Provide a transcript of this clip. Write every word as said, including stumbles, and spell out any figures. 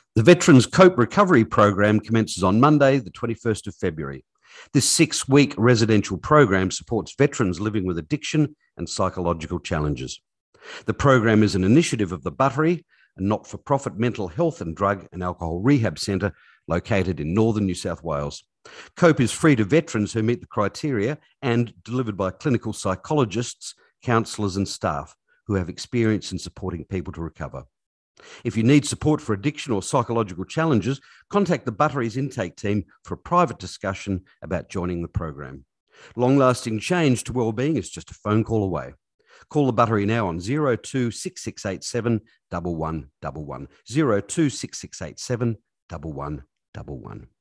The Veterans Cope Recovery Program commences on Monday, the twenty-first of February. This six-week residential program supports veterans living with addiction and psychological challenges. The program is an initiative of the Buttery, a not-for-profit mental health and drug and alcohol rehab centre located in northern New South Wales. COPE is free to veterans who meet the criteria and delivered by clinical psychologists, counsellors and staff who have experience in supporting people to recover. If you need support for addiction or psychological challenges, contact the Buttery's intake team for a private discussion about joining the program. Long-lasting change to wellbeing is just a phone call away. Call the Buttery now on zero two six six eight seven one one one one, zero two six six eight seven one one one one.